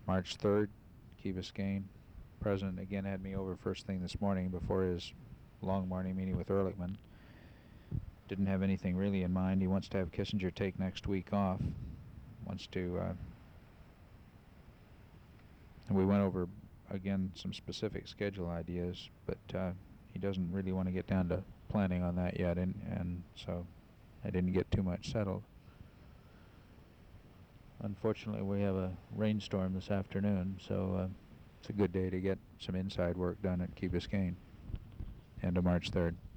March 3rd, Key Biscayne. President again had me over first thing this morning before his long morning meeting with Ehrlichman. Didn't have anything really in mind. He wants to have Kissinger take next week off. Wants to, and we went over again some specific schedule ideas, but he doesn't really want to get down to planning on that yet, and so I didn't get too much settled. Unfortunately, we have a rainstorm this afternoon, so it's a good day to get some inside work done at Key Biscayne, end of March 3rd.